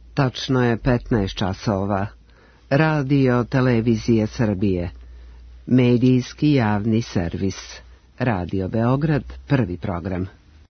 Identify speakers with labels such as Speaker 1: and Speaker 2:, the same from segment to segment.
Speaker 1: Tačno je 15 časova. Radio Televizije Srbije. Medijski javni servis. Radio Beograd, prvi program.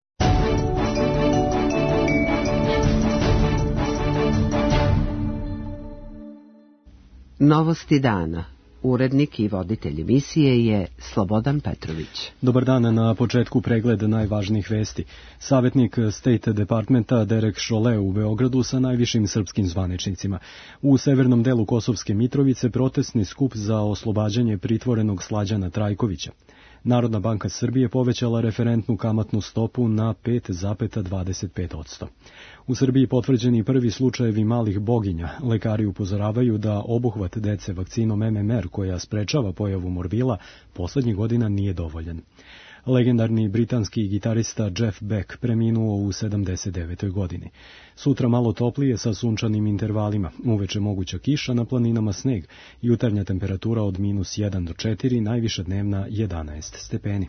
Speaker 1: Novosti dana. Urednik i voditelj emisije je Slobodan Petrović.
Speaker 2: Dobar dan, na početku pregled najvažnijih vesti. Savjetnik State Departmenta Derek Chollet u Beogradu sa najvišim srpskim zvaničnicima. U severnom delu Kosovske Mitrovice protestni skup za oslobađanje pritvorenog Slađana Trajkovića. Narodna banka Srbije povećala referentnu kamatnu stopu na 5,25%. U Srbiji potvrđeni prvi slučajevi malih boginja. Lekari upozoravaju da obuhvat dece vakcinom MMR, koja sprečava pojavu morbila, poslednjih godina nije dovoljan. Legendarni britanski gitarista Jeff Beck preminuo u 79. godini. Sutra malo toplije sa sunčanim intervalima, uveče moguća kiša, na planinama sneg, jutarnja temperatura od -1 do 4, najviša dnevna 11 stepeni.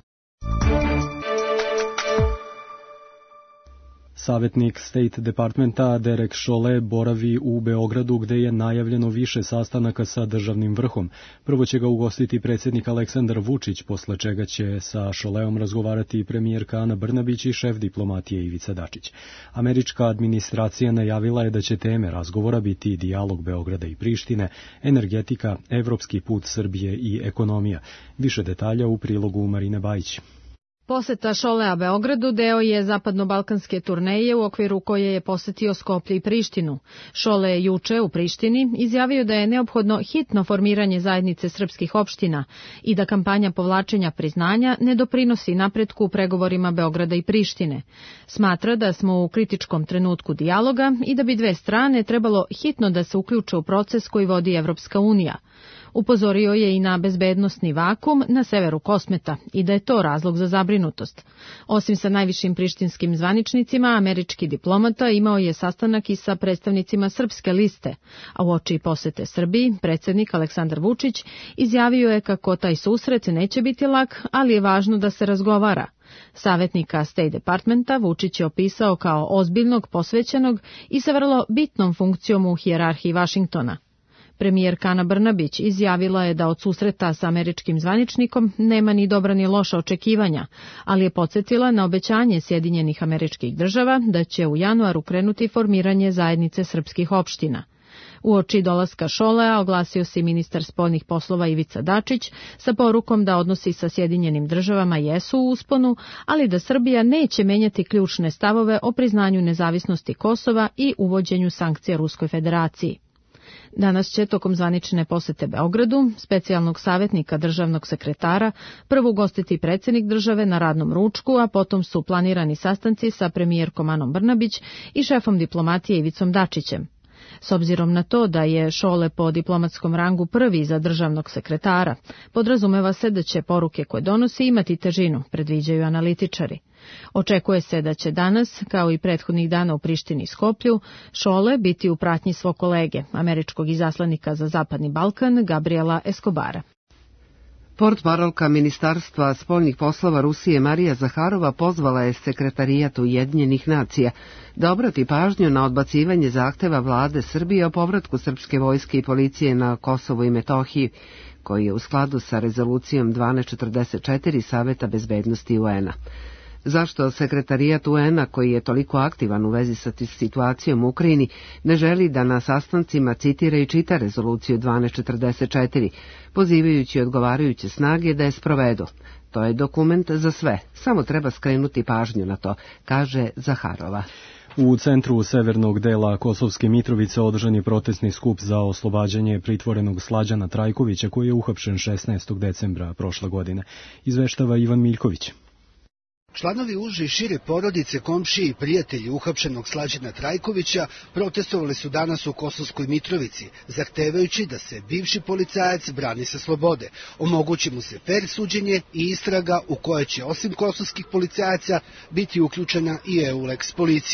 Speaker 2: Savjetnik State Departmenta Derek Chollet boravi u Beogradu, gde je najavljeno više sastanaka sa državnim vrhom. Prvo će ga ugostiti predsjednik Aleksandar Vučić, posle čega će sa Cholletom razgovarati premijerka Ana Brnabić i šef diplomatije Ivica Dačić. Američka administracija najavila je da će teme razgovora biti dijalog Beograda i Prištine, energetika, evropski put Srbije i ekonomija. Više detalja u prilogu Marine Bajić.
Speaker 3: Poseta Cholleta Beogradu deo je zapadno-balkanske turneje u okviru koje je posetio Skoplje i Prištinu. Chollet je juče u Prištini izjavio da je neophodno hitno formiranje zajednice srpskih opština i da kampanja povlačenja priznanja ne doprinosi napretku u pregovorima Beograda i Prištine. Smatra da smo u kritičkom trenutku dijaloga i da bi dve strane trebalo hitno da se uključe u proces koji vodi Evropska unija. Upozorio je i na bezbednosni vakum na severu Kosmeta i da je to razlog za zabrinutost. Osim sa najvišim prištinskim zvaničnicima, američki diplomata imao je sastanak i sa predstavnicima srpske liste, a uoči posete Srbiji, predsjednik Aleksandar Vučić izjavio je kako taj susret neće biti lak, ali je važno da se razgovara. Savjetnika State Departmenta Vučić je opisao kao ozbiljnog, posvećenog i sa vrlo bitnom funkcijom u hijerarhiji Vašingtona. Premijerka Ana Brnabić izjavila je da od susreta sa američkim zvaničnikom nema ni dobra ni loša očekivanja, ali je podsjetila na obećanje Sjedinjenih Američkih Država da će u januaru krenuti formiranje zajednice srpskih opština. Uoči dolaska Cholleta oglasio se ministar spoljnih poslova Ivica Dačić sa porukom da odnosi sa Sjedinjenim Državama jesu u usponu, ali da Srbija neće menjati ključne stavove o priznanju nezavisnosti Kosova i uvođenju sankcija Ruskoj federaciji. Danas će tokom zvanične posete Beogradu, specijalnog savjetnika državnog sekretara, prvo ugostiti predsjednik države na radnom ručku, a potom su planirani sastanci sa premijerkom Anom Brnabić i šefom diplomatije Ivicom Dačićem. S obzirom na to da je Chollet po diplomatskom rangu prvi za državnog sekretara, podrazumeva se da će poruke koje donosi imati težinu, predviđaju analitičari. Očekuje se da će danas, kao i prethodnih dana u Prištini i Skoplju, Chollet biti u pratnji svog kolege, američkog izaslanika za Zapadni Balkan, Gabriela Escobara.
Speaker 1: Portparolka Ministarstva spoljnih poslova Rusije Marija Zaharova pozvala je Sekretarijat Ujedinjenih nacija da obrati pažnju na odbacivanje zahteva vlade Srbije o povratku srpske vojske i policije na Kosovu i Metohiji, koji je u skladu sa rezolucijom 1244 Saveta bezbednosti UN-a. Zašto Sekretarijat UN-a, koji je toliko aktivan u vezi sa situacijom u Ukrajini, ne želi da na sastancima citira i čita rezoluciju 1244, pozivajući odgovarajuće snage da je sprovedu? To je dokument za sve, samo treba skrenuti pažnju na to, kaže Zaharova.
Speaker 2: U centru severnog dela Kosovske Mitrovice održan je protestni skup za oslobađanje pritvorenog Slađana Trajkovića, koji je uhapšen 16. decembra prošle godine. Izveštava Ivan Miljković.
Speaker 4: Članovi uže i šire porodice, komšije i prijatelji uhapšenog Slađana Trajkovića protestovali su danas u Kosovskoj Mitrovici, zahtevajući da se bivši policajac brani sa slobode, omogući mu se fer suđenje i istraga u kojoj će osim kosovskih policajaca biti uključena i EULEX policija.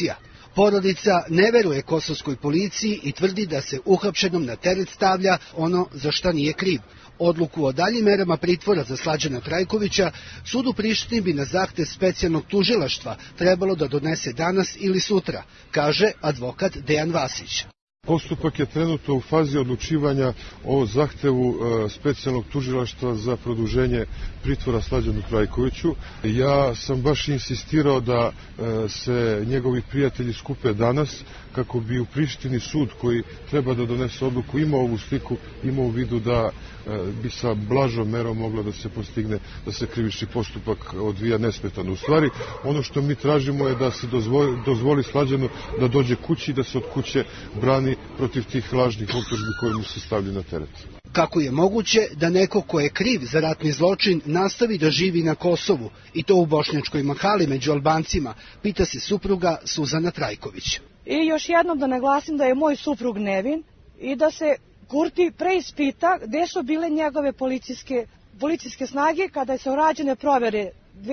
Speaker 4: Porodica ne veruje kosovskoj policiji i tvrdi da se uhapšenom na teret stavlja ono za šta nije kriv. Odluku o daljim merama pritvora za Slađana Trajkovića sud u Prištini bi na zahtev specijalnog tužilaštva trebalo da donese danas ili sutra, kaže advokat Dejan Vasić.
Speaker 5: Postupak je trenutno u fazi odlučivanja o zahtevu specijalnog tužilaštva za produženje pritvora Slađanu Trajkoviću. Ja sam baš insistirao da se njegovi prijatelji skupe danas kako bi u Prištini sud koji treba da donese odluku imao ovu sliku, imao u vidu da bi sa blažom merom moglo da se postigne da se krivični postupak odvija nesmetano. U stvari, ono što mi tražimo je da se dozvoli Slađanu da dođe kući i da se od kuće brani protiv tih lažnih optužbi koje mu se stavljaju na teret.
Speaker 4: Kako je moguće da neko ko je kriv za ratni zločin nastavi da živi na Kosovu, i to u Bošnjačkoj Mahali među Albancima, pita se supruga Suzana Trajković.
Speaker 6: I još jednom da naglasim da je moj suprug nevin i da se Kurti preispita gde su bile njegove policijske snage kada su rađene provere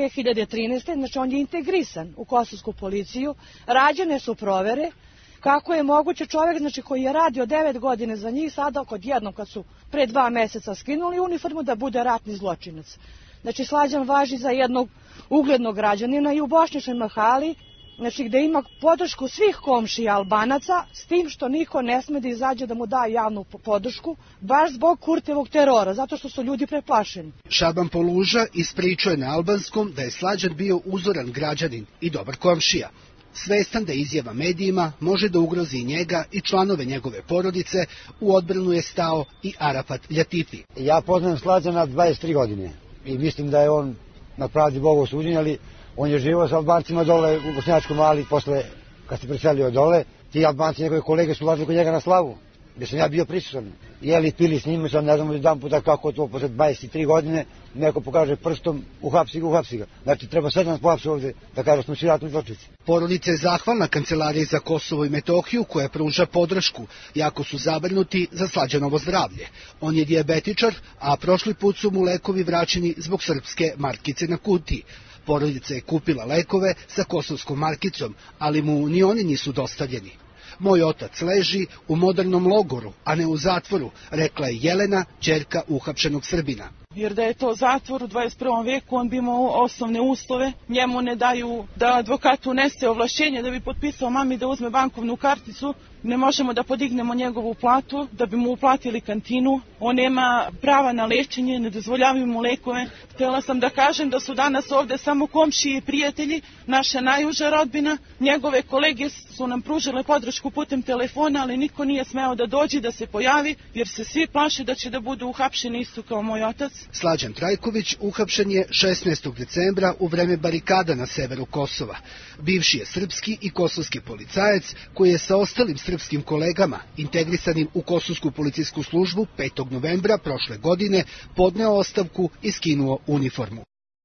Speaker 6: 2013. Znači on je integrisan u kosovsku policiju, rađene su provere. Kako je moguće čovjek, znači, koji je radio 9 godina za njih, sada odjednom kad su pre 2 meseca skinuli uniformu, da bude ratni zločinac. Znači Slađan važi za jednog uglednog građanina i u Bošnjačkoj Mahali, znači gde ima podršku svih komšija Albanaca, s tim što niko ne sme da izađe da mu da javnu podršku, baš zbog Kurtevog terora, zato što su ljudi preplašeni.
Speaker 4: Šaban Poluža ispričao je na albanskom da je Slađan bio uzoran građanin i dobar komšija. Svestan da izjava medijima može da ugrozi njega i članove njegove porodice, u odbranu je stao i Arafat Ljatifi.
Speaker 7: Ja poznam Slađana 23 godine i mislim da je on na pravdi Boga osuđen, ali on je živio sa Albancima dole u Bošnjačkoj Mahali posle kad se preselio dole. Ti Albanci, njegove kolege su ulazili kod njega na slavu, gde sam ja bio prisutan. Jeli, pili s njima, sam ne znam jedan puta kako to posle 23 godine neko pokaže prstom, uhapsi ga. Znači treba sad nas pohapsi ovde da kaže smo svi ratni zločinci.
Speaker 4: Porodica je zahvalna Kancelariji za Kosovo i Metohiju koja pruža podršku, jako su zabrinuti za Slađanovo zdravlje. On je dijabetičar, a prošli put su mu lekovi vraćeni zbog srpske markice na kutiji. Porodica je kupila lekove sa kosovskom markicom, ali mu ni oni nisu dostavljeni. Moj otac leži u modernom logoru, a ne u zatvoru, rekla je Jelena, ćerka uhapšenog Srbina.
Speaker 8: Jer da je to zatvor u 21. veku, on bi imao osnovne uslove. Njemu ne daju da advokat unese ovlašćenje da bi potpisao mami da uzme bankovnu karticu. Ne možemo da podignemo njegovu platu, da bi mu uplatili kantinu. On nema prava na lečenje, ne dozvoljavaju mu lekove. Htjela sam da kažem da su danas ovde samo komšije i prijatelji, naša najuža rodbina. Njegove kolege su nam pružile podršku putem telefona, ali niko nije smeo da dođe, da se pojavi, jer se svi plaše da će da budu uhapšeni isto kao moj otac.
Speaker 4: Slađan Trajković uhapšen je 16. decembra u vreme barikada na severu Kosova. Bivši je srpski i kosovski policajac koji je sa ostalim srpskim kolegama, integrisanim u kosovsku policijsku službu 5. novembra prošle godine, podneo ostavku i skinuo uniformu.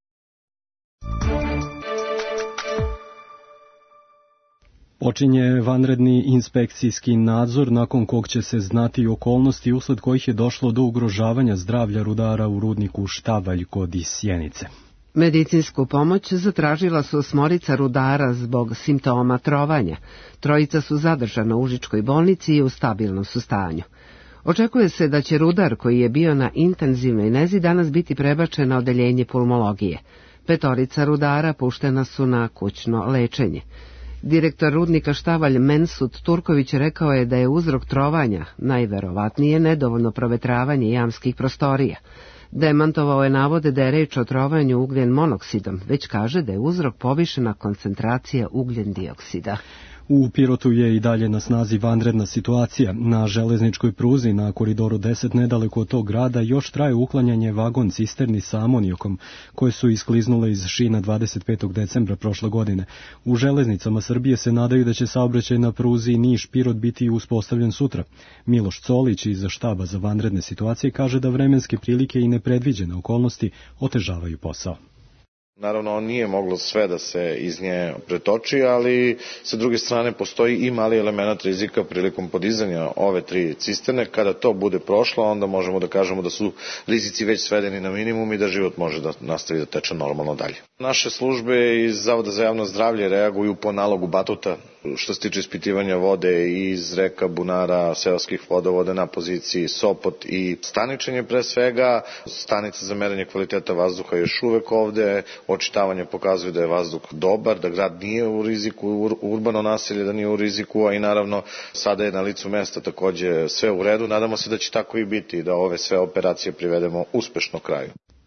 Speaker 2: Počinje vanredni inspekcijski nadzor nakon kog će se znati okolnosti usled kojih je došlo do ugrožavanja zdravlja rudara u rudniku Štavalj kod Sjenice.
Speaker 1: Medicinsku pomoć zatražila su 8 rudara zbog simptoma trovanja. 3 su zadržana u Užičkoj bolnici i u stabilnom su stanju. Očekuje se da će rudar koji je bio na intenzivnoj nezi danas biti prebačen na odeljenje pulmologije. 5 rudara puštena su na kućno lečenje. Direktor rudnika Štavalj Mensut Turković rekao je da je uzrok trovanja najverovatnije nedovoljno provetravanje jamskih prostorija. Demantovao je navode da je reč o trovanju ugljen monoksidom, već kaže da je uzrok povišena koncentracija ugljen dioksida.
Speaker 2: U Pirotu je i dalje na snazi vanredna situacija. Na železničkoj pruzi na koridoru 10 nedaleko od tog grada još traje uklanjanje vagon cisterni sa amonijakom koje su iskliznule iz šina 25. decembra prošle godine. U železnicama Srbije se nadaju da će saobraćaj na pruzi Niš-Pirot biti uspostavljen sutra. Miloš Colić iz štaba za vanredne situacije kaže da vremenske prilike i nepredviđene okolnosti otežavaju posao.
Speaker 9: Naravno, nije moglo sve da se iz nje pretoči, ali sa druge strane postoji i mali element rizika prilikom podizanja ove 3 cisterne. Kada to bude prošlo, onda možemo da kažemo da su rizici već svedeni na minimum i da život može da nastavi da teče normalno dalje. Naše službe iz Zavoda za javno zdravlje reaguju po nalogu Batuta što se tiče ispitivanja vode iz reka, bunara, seoskih vodovoda na poziciji Sopot i Staničenje pre svega. Stanica za merenje kvaliteta vazduha je još uvek ovde. Očitavanje pokazuje da je vazduh dobar, da grad nije u riziku, urbano naselje da nije u riziku, a i naravno sada je na licu mesta takođe sve u redu. Nadamo se da će tako i biti, da ove sve operacije privedemo uspešno kraju.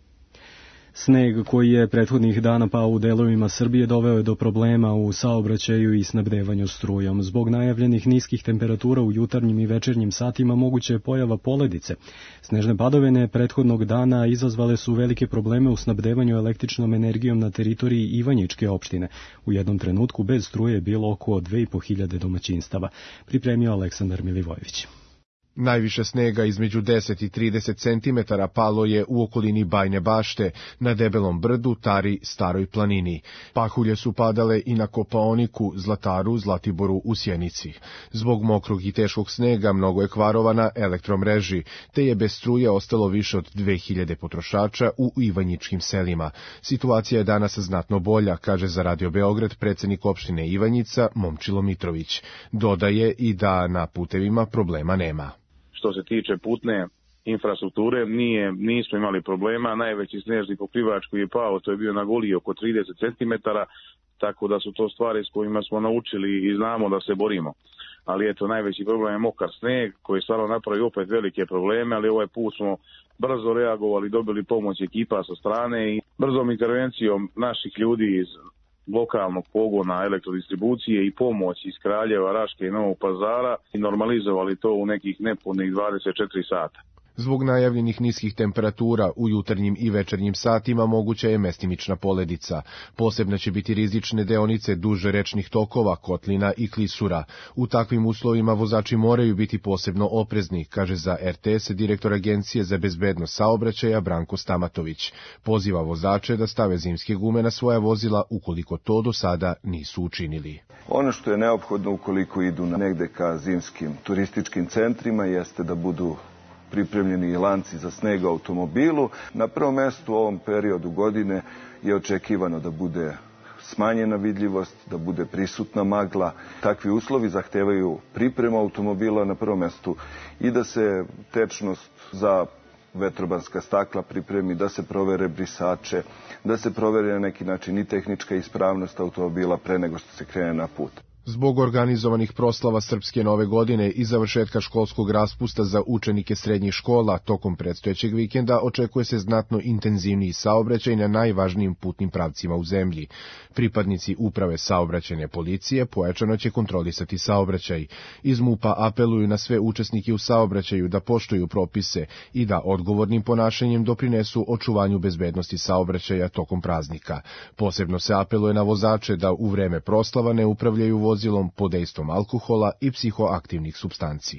Speaker 2: Sneg koji je prethodnih dana pao u delovima Srbije doveo je do problema u saobraćaju i snabdevanju strujom. Zbog najavljenih niskih temperatura u jutarnjim i večernjim satima moguće je pojava poledice. Snežne padavine prethodnog dana izazvale su velike probleme u snabdevanju električnom energijom na teritoriji Ivanjičke opštine. U jednom trenutku bez struje je bilo oko 2500 domaćinstava. Pripremio Aleksandar Milivojević.
Speaker 10: Najviše snega između 10 i 30 cm palo je u okolini Bajne Bašte, na Debelom brdu, Tari, Staroj planini. Pahulje su padale i na Kopaoniku, Zlataru, Zlatiboru u Sjenici. Zbog mokrog i teškog snega mnogo je kvarova na elektromreži, te je bez struje ostalo više od 2000 potrošača u Ivanjičkim selima. Situacija je danas znatno bolja, kaže za Radio Beograd predsednik opštine Ivanjica Momčilo Mitrović. Dodaje i da na putevima problema nema.
Speaker 11: Što se tiče putne infrastrukture, nismo imali problema. Najveći snežni pokrivač koji je pao, to je bio na Goliji oko 30 cm, tako da su to stvari s kojima smo naučili i znamo da se borimo. Ali eto, najveći problem je mokar sneg koji stvarno napravi opet velike probleme, ali ovaj put smo brzo reagovali, dobili pomoć ekipa sa strane i brzom intervencijom naših ljudi iz lokalnog pogona elektrodistribucije i pomoć iz Kraljeva, Raške i Novog Pazara i normalizovali to u nekih nepunih 24 sata.
Speaker 10: Zbog najavljenih niskih temperatura u jutarnjim i večernjim satima moguća je mestimična poledica. Posebno će biti rizične deonice duže rečnih tokova, kotlina i klisura. U takvim uslovima vozači moraju biti posebno oprezni, kaže za RTS direktor Agencije za bezbednost saobraćaja Branko Stamatović. Poziva vozače da stave zimske gume na svoja vozila ukoliko to do sada nisu učinili.
Speaker 12: Ono što je neophodno ukoliko idu negde ka zimskim turističkim centrima jeste da budu pripremljeni lanci za sneg u automobilu. Na prvom mestu u ovom periodu godine je očekivano da bude smanjena vidljivost, da bude prisutna magla. Takvi uslovi zahtevaju pripremu automobila na prvom mestu i da se tečnost za vetrobanska stakla pripremi, da se provere brisače, da se provere na neki način i tehnička ispravnost automobila pre nego što se krene na put.
Speaker 10: Zbog organizovanih proslava Srpske nove godine i završetka školskog raspusta za učenike srednjih škola tokom predstojećeg vikenda očekuje se znatno intenzivniji saobraćaj na najvažnijim putnim pravcima u zemlji. Pripadnici uprave saobraćajne policije pojačano će kontrolisati saobraćaj. Iz MUP-a apeluju na sve učesnike u saobraćaju da poštuju propise i da odgovornim ponašanjem doprinesu očuvanju bezbednosti saobraćaja tokom praznika. Posebno se apeluje na vozače da u vreme proslava ne upravljaju vozilom pod dejstvom alkohola i psihoaktivnih supstanci.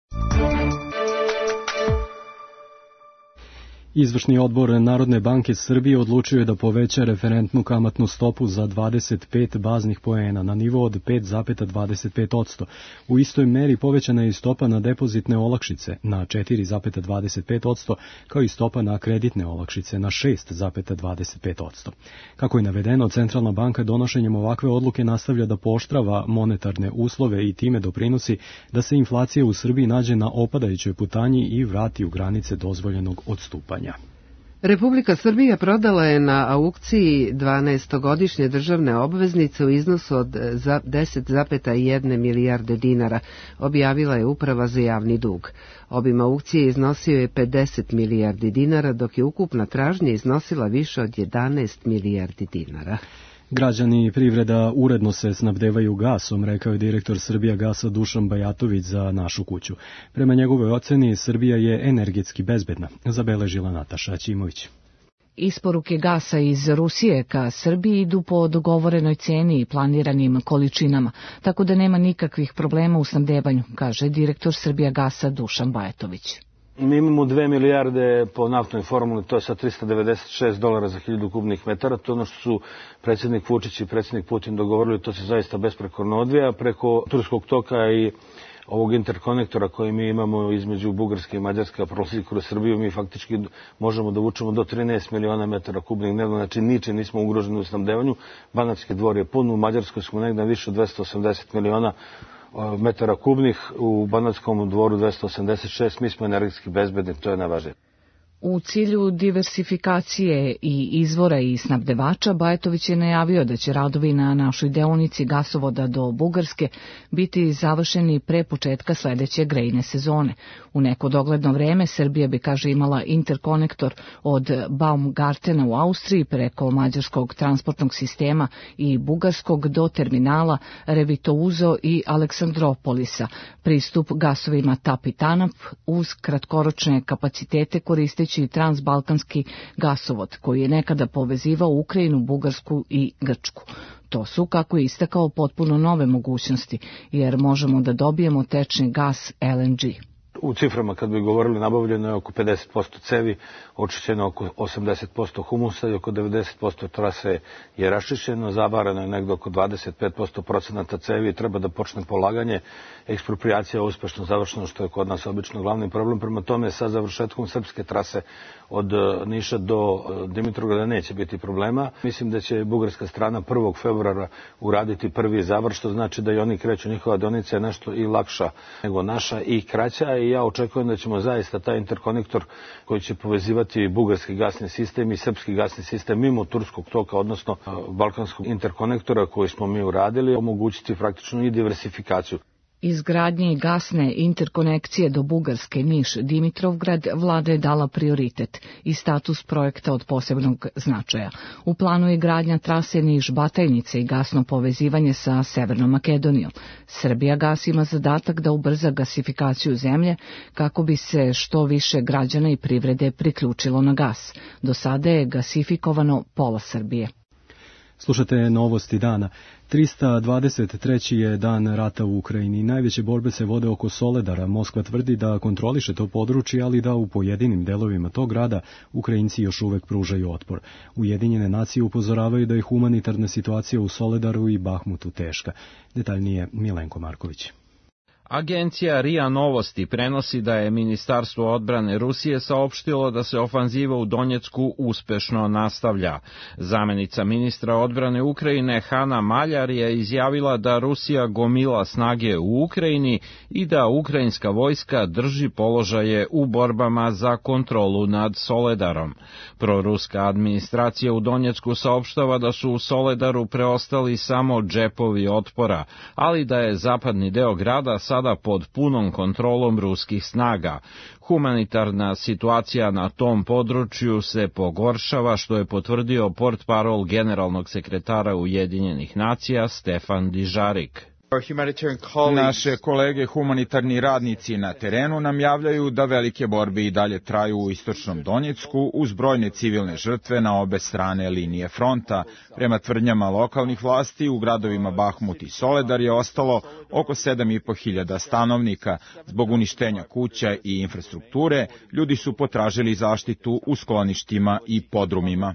Speaker 2: Izvršni odbor Narodne banke Srbije odlučio je da poveća referentnu kamatnu stopu za 25 baznih poena na nivo od 5,25%. U istoj meri povećana je i stopa na depozitne olakšice na 4,25%, kao i stopa na kreditne olakšice na 6,25%. Kako je navedeno, Centralna banka donošenjem ovakve odluke nastavlja da pooštrava monetarne uslove i time doprinosi da se inflacija u Srbiji nađe na opadajućoj putanji i vrati u granice dozvoljenog odstupanja.
Speaker 1: Republika Srbija prodala je na aukciji 12-godišnje državne obveznice u iznosu od 10,1 milijarde dinara, objavila je Uprava za javni dug. Obim aukcije iznosio je 50 milijardi dinara, dok je ukupna tražnja iznosila više od 11 milijardi dinara.
Speaker 2: Građani i privreda uredno se snabdevaju gasom, rekao je direktor Srbijagasa Dušan Bajatović za Našu kuću. Prema njegovoj oceni, Srbija je energetski bezbedna, zabeležila Nataša Ćimović.
Speaker 13: Isporuke gasa iz Rusije ka Srbiji idu po dogovorenoj ceni i planiranim količinama, tako da nema nikakvih problema u snabdevanju, kaže direktor Srbijagasa Dušan Bajatović.
Speaker 14: Mi imamo 2 milijarde po naftnoj formuli, to je sa $396 za 1000 kubnih metara. To je ono što su predsjednik Vučić i predsjednik Putin dogovorili, to se zaista besprekorno odvija preko turskog toka i ovog interkonektora koji mi imamo između Bugarske i Mađarske, a prolazi kroz Srbiju, mi faktički možemo da vučemo do 13 miliona metara kubnih dnevno, znači ničim nismo ugroženi u snabdevanju. Banatski dvor je pun, u Mađarskoj smo negdje više od 280 miliona metara kubnih, u Banatskom dvoru 286, mi smo energetski bezbedni, to je najvažnije.
Speaker 13: U cilju diversifikacije i izvora i snabdevača, Bajatović je najavio da će radovi na našoj deonici gasovoda do Bugarske biti završeni pre početka sledeće grejne sezone. U neko dogledno vreme Srbija bi, kaže, imala interkonektor od Baumgartena u Austriji preko mađarskog transportnog sistema i bugarskog do terminala Revitouzo i Aleksandropolisa. Pristup gasovima TAP i TANAP uz kratkoročne kapacitete koristeći transbalkanski gasovod koji je nekada povezivao Ukrajinu, Bugarsku i Grčku. To su, kako je istakao, potpuno nove mogućnosti, jer možemo da dobijemo tečni gas LNG.
Speaker 14: U ciframa, kad bi govorili, nabavljeno je oko 50% cevi, očišćeno oko 80% humusa i oko 90% trase je raščišćeno, zavarano je negdje oko 25% procenata cevi i treba da počne polaganje. Ekspropriacija je uspešno završena, što je kod nas obično glavni problem. Prema tome, sa završetkom srpske trase od Niša do Dimitrovgrada neće biti problema. Mislim da će bugarska strana 1. februara uraditi prvi završ, što znači da i oni kreću, njihova deonica je nešto i lakša nego naša i kraća, i ja očekujem da ćemo zaista taj interkonektor koji će povezivati bugarski gasni sistem i srpski gasni sistem mimo turskog toka, odnosno balkanskog interkonektora koji smo mi uradili, omogućiti praktično i diversifikaciju.
Speaker 13: Izgradnji gasne interkonekcije do Bugarske, Niš, Dimitrovgrad vlada je dala prioritet i status projekta od posebnog značaja. U planu je gradnja trase Niš-Batajnice i gasno povezivanje sa Severnom Makedonijom. Srbija gas ima zadatak da ubrza gasifikaciju zemlje kako bi se što više građana i privrede priključilo na gas. Do sada je gasifikovano pola Srbije.
Speaker 2: Slušate novosti dana. 323. je dan rata u Ukrajini. Najveće borbe se vode oko Soledara. Moskva tvrdi da kontroliše to područje, ali da u pojedinim delovima tog grada Ukrajinci još uvek pružaju otpor. Ujedinjene nacije upozoravaju da je humanitarna situacija u Soledaru i Bahmutu teška. Detaljnije Milenko Marković.
Speaker 15: Agencija RIA Novosti prenosi da je Ministarstvo odbrane Rusije saopštilo da se ofanziva u Donjecku uspešno nastavlja. Zamenica ministra odbrane Ukrajine Hana Maljar je izjavila da Rusija gomila snage u Ukrajini i da ukrajinska vojska drži položaje u borbama za kontrolu nad Soledarom. Proruska administracija u Donjecku saopštava da su u Soledaru preostali samo džepovi otpora, ali da je zapadni deo grada sada pod punom kontrolom ruskih snaga. Humanitarna situacija na tom području se pogoršava, što je potvrdio portparol generalnog sekretara Ujedinjenih nacija Stefan Dižarik.
Speaker 16: Naše kolege humanitarni radnici na terenu nam javljaju da velike borbe i dalje traju u istočnom Donjecku uz brojne civilne žrtve na obe strane linije fronta. Prema tvrdnjama lokalnih vlasti, u gradovima Bahmut i Soledar je ostalo oko 7.500 stanovnika. Zbog uništenja kuća i infrastrukture, ljudi su potražili zaštitu u skloništima i podrumima.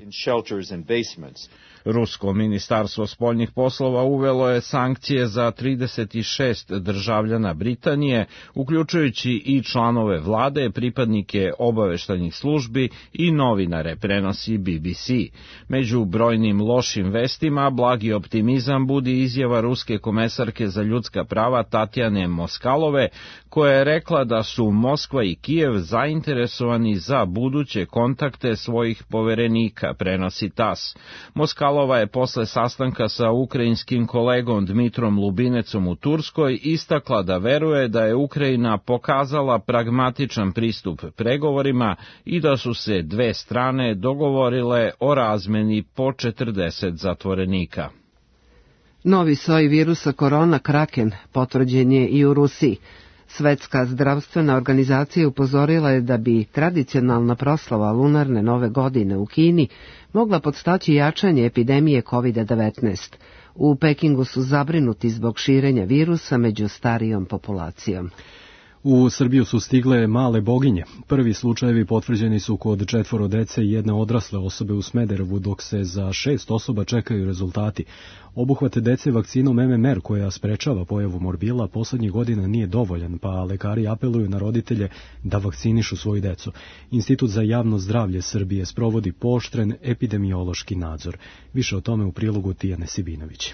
Speaker 15: Rusko ministarstvo spoljnih poslova uvelo je sankcije za 36 državljana Britanije, uključujući i članove vlade, pripadnike obaveštajnih službi i novinare, prenosi BBC. Među brojnim lošim vestima blagi optimizam budi izjava ruske komesarke za ljudska prava Tatjane Moskalove, koja je rekla da su Moskva i Kijev zainteresovani za buduće kontakte svojih poverenika, prenosi TASS. Moskalova je posle sastanka sa ukrajinskim kolegom Dmitrom Lubinecom u Turskoj istakla da veruje da je Ukrajina pokazala pragmatičan pristup pregovorima i da su se dve strane dogovorile o razmeni po 40 zatvorenika.
Speaker 1: Novi soj virusa korona Kraken potvrđen je i u Rusiji. Svetska zdravstvena organizacija upozorila je da bi tradicionalna proslava lunarne nove godine u Kini mogla podstaći jačanje epidemije COVID-19. U Pekingu su zabrinuti zbog širenja virusa među starijom populacijom.
Speaker 2: U Srbiju su stigle male boginje. Prvi slučajevi potvrđeni su kod 4 dece i 1 odrasle osobe u Smederevu, dok se za 6 osoba čekaju rezultati. Obuhvat dece vakcinom MMR, koja sprečava pojavu morbila, poslednjih godina nije dovoljan, pa lekari apeluju na roditelje da vakcinišu svoju decu. Institut za javno zdravlje Srbije sprovodi pooštren epidemiološki nadzor. Više o tome u prilogu Tijane Sibinović.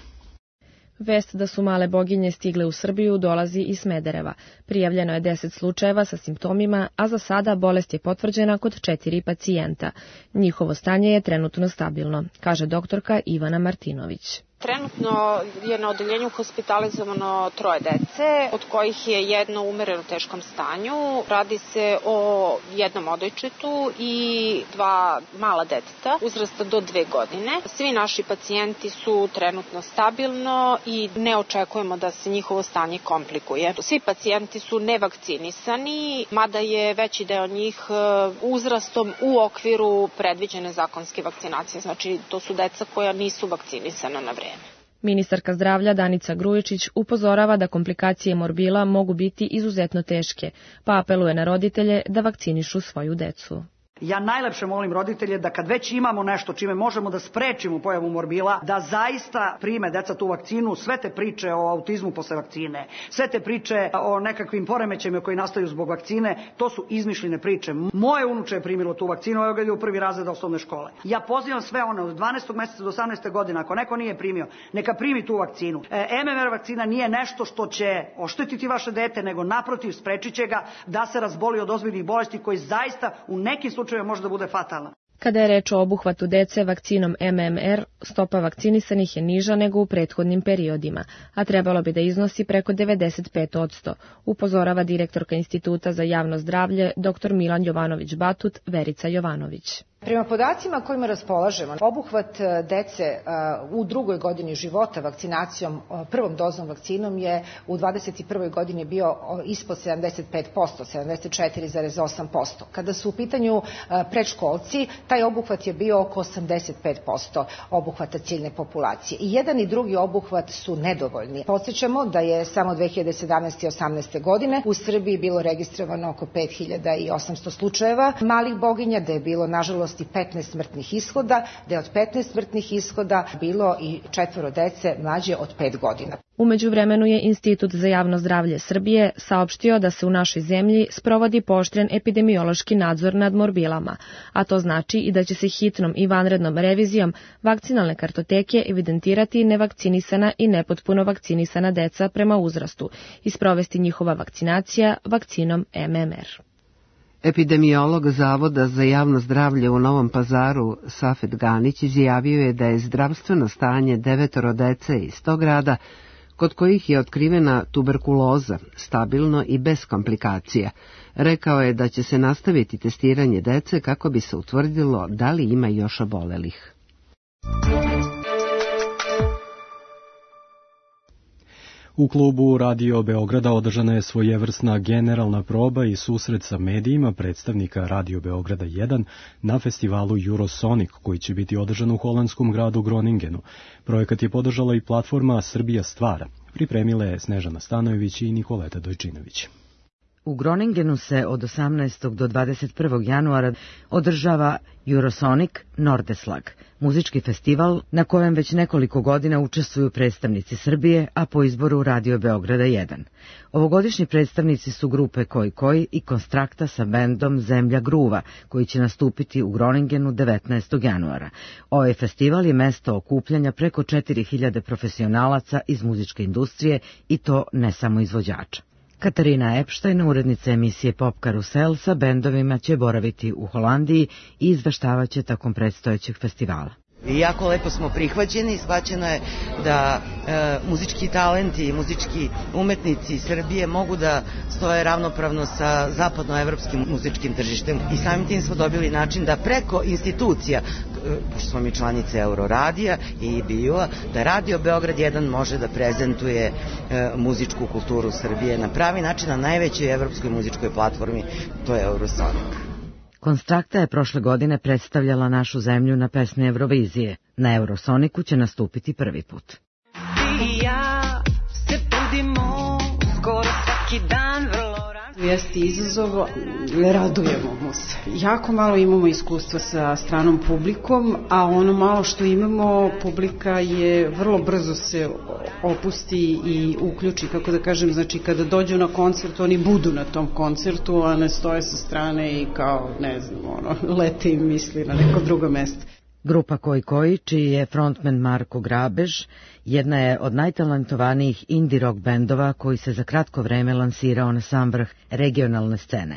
Speaker 17: Vest da su male boginje stigle u Srbiju dolazi iz Smedereva. Prijavljeno je 10 slučajeva sa simptomima, a za sada bolest je potvrđena kod 4 pacijenta. Njihovo stanje je trenutno stabilno, kaže doktorka Ivana Martinović.
Speaker 18: Trenutno je na odeljenju hospitalizovano 3 dece, od kojih je 1 umereno u teškom stanju. Radi se o 1 odojčetu i 2 mala deteta uzrasta do 2 godine. Svi naši pacijenti su trenutno stabilno i ne očekujemo da se njihovo stanje komplikuje. Svi pacijenti su nevakcinisani, mada je veći deo njih uzrastom u okviru predviđene zakonske vakcinacije. Znači, to su deca koja nisu vakcinisana na vreme.
Speaker 17: Ministarka zdravlja Danica Grujičić upozorava da komplikacije morbila mogu biti izuzetno teške, pa apeluje na roditelje da vakcinišu svoju decu.
Speaker 19: Ja najlepše molim roditelje da kad već imamo nešto čime možemo da sprečimo pojavu morbila, da zaista prime deca tu vakcinu. Sve te priče o autizmu posle vakcine, sve te priče o nekakvim poremećajima koji nastaju zbog vakcine, to su izmišljene priče. Moje unuče je primilo tu vakcinu, evo ga je u 1. razred osnovne škole. Ja pozivam sve one od 12. meseca do 18. godine, ako neko nije primio, neka primi tu vakcinu. MMR vakcina nije nešto što će oštetiti vaše dete, nego naprotiv sprečit će ga da se razboli od ozbiljnih bolesti koji zaista u nekim slučajevima može da bude fatalna.
Speaker 17: Kada je reč o obuhvatu dece vakcinom MMR, stopa vakcinisanih je niža nego u prethodnim periodima, a trebalo bi da iznosi preko 95%, upozorava direktorka Instituta za javno zdravlje dr. Milan Jovanović-Batut, Verica Jovanović.
Speaker 20: Prema podacima kojima raspolažemo, obuhvat dece u 2. godini života vakcinacijom, prvom dozom vakcinom je u 21. godini bio ispod 75%, 74,8%. Kada su u pitanju predškolci, taj obuhvat je bio oko 85% obuhvata ciljne populacije. I jedan i drugi obuhvat su nedovoljni. Podsjećamo da je samo 2017. i 2018. godine u Srbiji bilo registrovano oko 5800 slučajeva malih boginja, da je bilo nažalost i 15 smrtnih ishoda, da je od 15 smrtnih ishoda bilo i 4 dece mlađe od 5 godina.
Speaker 17: U međuvremenu je Institut za javno zdravlje Srbije saopštio da se u našoj zemlji sprovodi pooštren epidemiološki nadzor nad morbilama, a to znači i da će se hitnom i vanrednom revizijom vakcinalne kartoteke evidentirati nevakcinisana i nepotpuno vakcinisana deca prema uzrastu i sprovesti njihova vakcinacija vakcinom MMR.
Speaker 1: Epidemiolog Zavoda za javno zdravlje u Novom Pazaru, Safet Ganić, izjavio je da je zdravstveno stanje 9 dece iz tog grada, kod kojih je otkrivena tuberkuloza, stabilno i bez komplikacija. Rekao je da će se nastaviti testiranje dece kako bi se utvrdilo da li ima još obolelih.
Speaker 2: U klubu Radio Beograda održana je svojevrsna generalna proba i susret sa medijima predstavnika Radio Beograda 1 na festivalu Eurosonic, koji će biti održan u holandskom gradu Groningenu. Projekat je podržala i platforma Srbija stvara. Pripremile Snežana Stanojević i Nikoleta Dojčinović.
Speaker 21: U Groningenu se od 18. do 21. januara održava Eurosonic Nordeslag, muzički festival na kojem već nekoliko godina učestvuju predstavnici Srbije, a po izboru Radio Beograda 1. Ovogodišnji predstavnici su grupe Koji i Konstrakta sa bendom Zemlja gruva, koji će nastupiti u Groningenu 19. januara. Ovaj festival je mesto okupljanja preko 4000 profesionalaca iz muzičke industrije i to ne samo izvođača. Katarina Epštajn, urednica emisije Pop Karusel, sa bendovima će boraviti u Holandiji i izveštavaće tokom predstojećeg festivala.
Speaker 22: I jako lepo smo prihvaćeni, shvaćeno je da muzički talenti i muzički umetnici Srbije mogu da stoje ravnopravno sa zapadnoevropskim muzičkim tržištem i samim tim smo dobili način da preko institucija, pošto smo mi članice Euroradija i BIO-a, da Radio Beograd 1 može da prezentuje muzičku kulturu Srbije na pravi način na najvećoj evropskoj muzičkoj platformi, to je Eurosonic.
Speaker 21: Konstrakta je prošle godine predstavljala našu zemlju na pesmi Eurovizije. Na Eurosoniku će nastupiti prvi put.
Speaker 3: Jeste izazov, radujemo mu se. Jako malo imamo iskustva sa stranom publikom, a ono malo što imamo, publika je vrlo brzo se opusti i uključi, kako da kažem, znači kada dođu na koncert, oni budu na tom koncertu, a ne stoje sa strane i kao, ne znam, lete im misli na neko drugo mesto.
Speaker 21: Grupa Koji, čiji je frontman Marko Grabež, jedna je od najtalentovanijih indie rock bendova koji se za kratko vreme lansirao na sam vrh regionalne scene.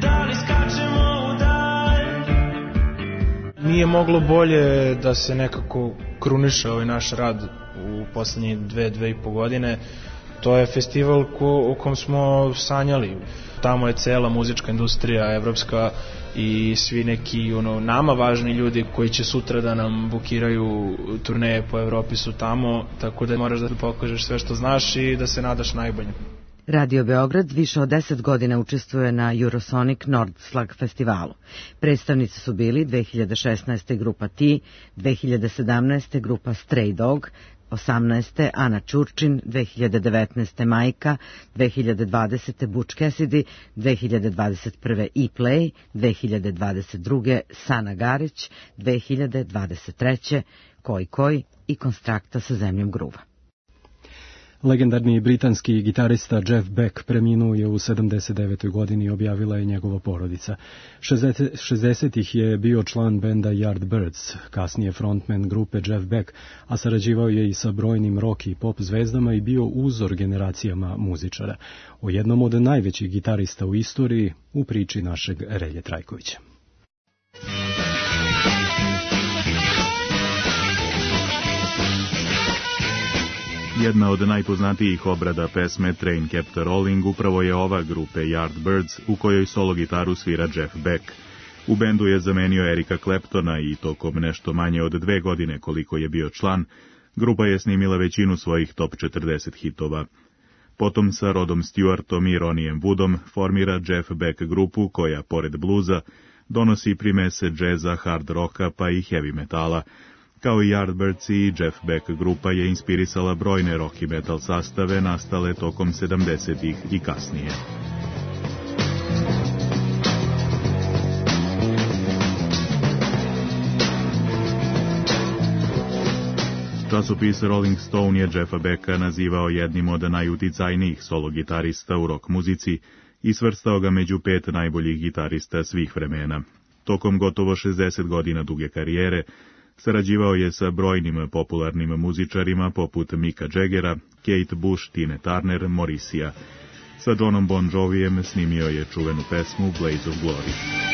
Speaker 5: Nije moglo bolje da se nekako kruniše ovaj naš rad u poslednje 2,5 godine. To je festival o kom smo sanjali. Tamo je cela muzička industrija evropska i svi neki nama važni ljudi koji će sutra da nam bukiraju turneje po Evropi su tamo, tako da moraš da pokažeš sve što znaš i da se nadaš najbolje.
Speaker 21: Radio Beograd više od 10 godina učestvuje na Eurosonic Nordslag festivalu. Predstavnici su bili 2016. grupa T, 2017. grupa Stray Dog, 2018. Ana Ćurčin, 2019. Majka, 2020. Butch Cassidy, 2021. E-Play, 2022. Sana Garić, 2023. Koji i Konstrakta sa zemljom gruva.
Speaker 2: Legendarni britanski gitarista Jeff Beck preminuo je u 79. godini, objavila je njegova porodica. 60-ih je bio član benda Yardbirds, kasnije frontman grupe Jeff Beck, a sarađivao je i sa brojnim rock i pop zvezdama i bio uzor generacijama muzičara. O jednom od najvećih gitarista u istoriji u priči našeg Relje Trajkovića.
Speaker 23: Jedna od najpoznatijih obrada pesme Train Kept a-Rolling upravo je ova grupe Yardbirds, u kojoj solo gitaru svira Jeff Beck. U bendu je zamenio Erika Claptona i tokom nešto manje od 2 godine koliko je bio član, grupa je snimila većinu svojih top 40 hitova. Potom sa Rodom Stewartom i Ronnijem Woodom formira Jeff Beck grupu koja, pored bluza, donosi primese džeza, hard rocka pa i heavy metala. Kao i Yardbirds i Jeff Beck grupa je inspirisala brojne rock i metal sastave nastale tokom 70-ih i kasnije. Časopis Rolling Stone je Jeffa Becka nazivao jednim od najuticajnijih solo gitarista u rock muzici i svrstao ga među 5 najboljih gitarista svih vremena. Tokom gotovo 60 godina duge karijere sarađivao je sa brojnim popularnim muzičarima poput Micka Jaggera, Kate Bush, Tina Turner, Morrissey-a. Sa Johnom Bon Jovijem snimio je čuvenu pesmu Blaze of Glory.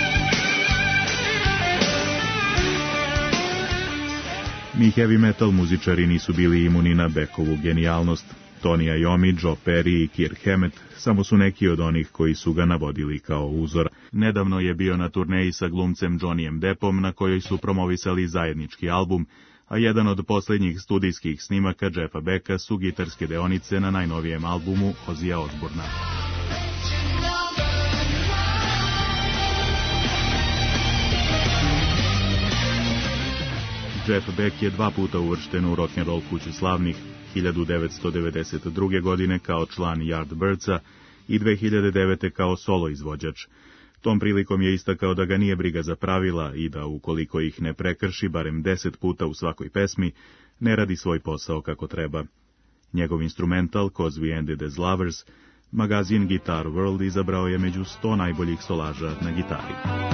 Speaker 23: Ni heavy metal muzičari nisu bili imuni na Beckovu genijalnost. Tony Iommi, Joe Perry i Kirk Hammett samo su neki od onih koji su ga navodili kao uzor. Nedavno je bio na turneji sa glumcem Johnnyem Deppom na kojoj su promovisali zajednički album, a jedan od posljednjih studijskih snimaka Jeffa Becka su gitarske deonice na najnovijem albumu Ozzyja Osbourna. Jeff Beck je 2 puta uvršten u rock'n'roll kuću slavnih, 1992. godine kao član Yardbirdsa i 2009. kao solo izvođač. Tom prilikom je istakao da ga nije briga za pravila i da ukoliko ih ne prekrši barem 10 puta u svakoj pesmi, ne radi svoj posao kako treba. Njegov instrumental, 'Cause We Ended as Lovers, magazin Guitar World izabrao je među 100 najboljih solaža na gitari.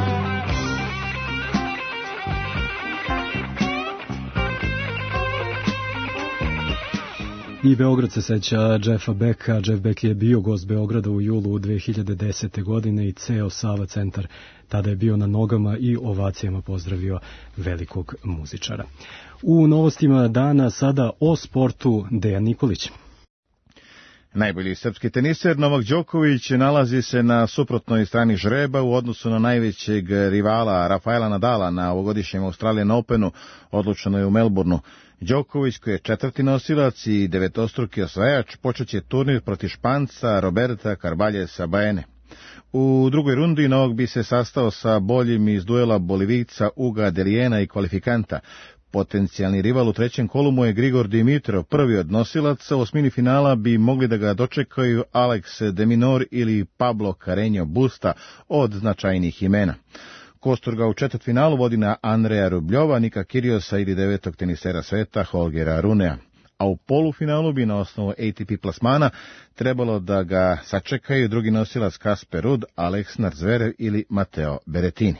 Speaker 2: I Beograd se seća Jeffa Becka. Jeff Beck je bio gost Beograda u julu 2010. godine i ceo Sava centar tada je bio na nogama i ovacijama pozdravio velikog muzičara. U novostima dana sada o sportu Dejan Nikolić.
Speaker 24: Najbolji srpski teniser Novak Đoković nalazi se na suprotnoj strani žreba u odnosu na najvećeg rivala Rafaela Nadala na ovogodišnjem Australian Openu, odlučeno je u Melbourneu. Đoković, koji je 4. nosilac i 9-struki osvajač, počeće turnir protiv Španca Roberta Carballesa Baene. U drugoj rundi Novak bi se sastao sa boljim iz duela Bolivijca Uga Delijena i kvalifikanta. Potencijalni rival u trećem kolu mu je Grigor Dimitrov, prvi od nosilaca. U osmini finala bi mogli da ga dočekaju Alex de Minaur ili Pablo Carreño Busta od značajnijih imena. Kosturga u četvrtfinalu vodi na Andreja Rubljova, Nika Kyrgiosa ili devetog tenisera sveta Holgera Runea. A u polufinalu bi na osnovu ATP plasmana trebalo da ga sačekaju drugi nosilac Kasper Ruud, Aleksandar Zverev ili Matteo Berrettini.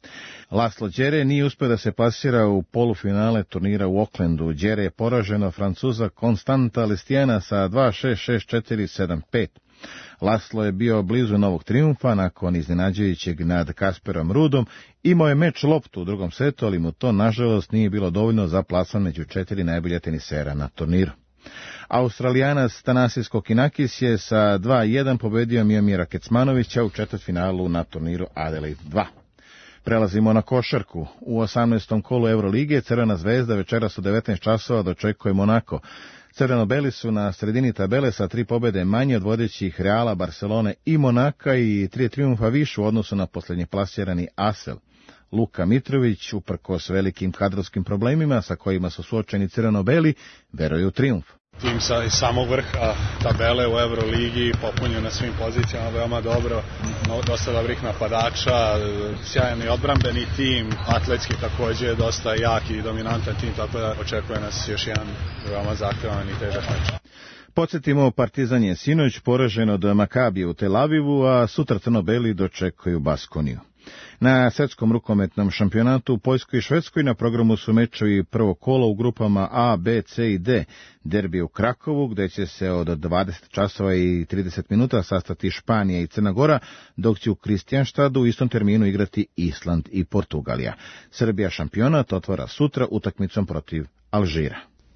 Speaker 24: Laslo Đere nije uspio da se plasira u polufinale turnira u Aucklandu. Đere je poraženo Francuza Konstanta Lestijana sa 2-6, 6-4, 7-5. Laslo je bio blizu novog triumfa nakon iznenađujućeg nad Kasperom Ruudom. Imao je meč loptu u drugom setu, ali mu to nažalost nije bilo dovoljno za plasman među 4 najbolja tenisera na turniru. Australijanac Thanasis Kokinakis je sa 2-1 pobedio Miomira Kecmanovića u četvrtfinalu na turniru Adelaide 2. Prelazimo na košarku. U 18. kolu Eurolige Crvena zvezda večeras u 19 časova dočekuje Monako. Crveno-beli su na sredini tabele sa 3 pobede manje od vodećih Reala, Barcelone i Monaka i 3 triumfa više u odnosu na posljednje plasirani Asvel. Luka Mitrović, uprkos velikim kadrovskim problemima sa kojima su suočeni crveno-beli, veruje u triumf.
Speaker 4: Tim sa samog vrha tabele u Euroligi, popunjen na svim pozicijama, veoma dobro, dosta dobrih napadača, sjajan i odbrambeni tim, atletski također dosta jak i dominantan tim, tako da očekuje nas još jedan veoma zahtevan i težak meč.
Speaker 24: Podsjetimo, Partizan je sinoć poražen od Makabija u Tel Avivu, a sutra crno-beli dočekuju Baskoniju. Na svetskom rukometnom šampionatu u Poljskoj i Švedskoj na programu su mečevi prvog kola u grupama A, B, C i D. Derbi u Krakovu, gde će se od 20 časova i 30 minuta sastati Španija i Crna Gora, dok će u Kristijanštadu u istom terminu igrati Island i Portugalija. Srbija šampionat otvara sutra utakmicom protiv Alžira.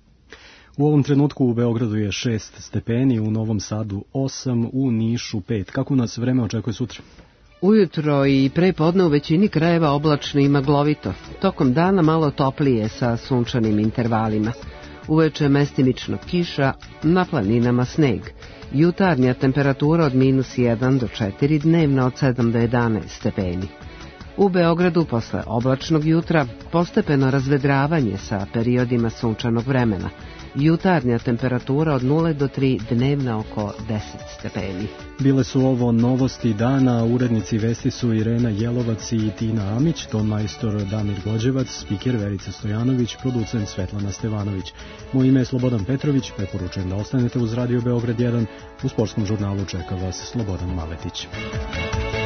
Speaker 2: U ovom trenutku u Beogradu je 6 stepeni, u Novom Sadu 8, u Nišu 5. Kako nas vreme očekuje sutra?
Speaker 1: Ujutro i pre podne u većini krajeva oblačno i maglovito. Tokom dana malo toplije sa sunčanim intervalima. Uveče mestimično kiša, na planinama sneg. Jutarnja temperatura od -1 do 4, dnevna od 7 do 11 stepeni. U Beogradu posle oblačnog jutra postepeno razvedravanje sa periodima sunčanog vremena. Jutarnja temperatura od 0 do 3, dnevna oko 10 stepeni.
Speaker 2: Bile su ovo novosti dana, urednici vesti su Irena Jelovac i Tina Amić, ton majstor Damir Gođevac, spiker Verica Stojanović, producent Svetlana Stevanović. Moje ime je Slobodan Petrović, preporučujem da ostanete uz Radio Beograd 1, u sportskom žurnalu čeka vas Slobodan Maletić.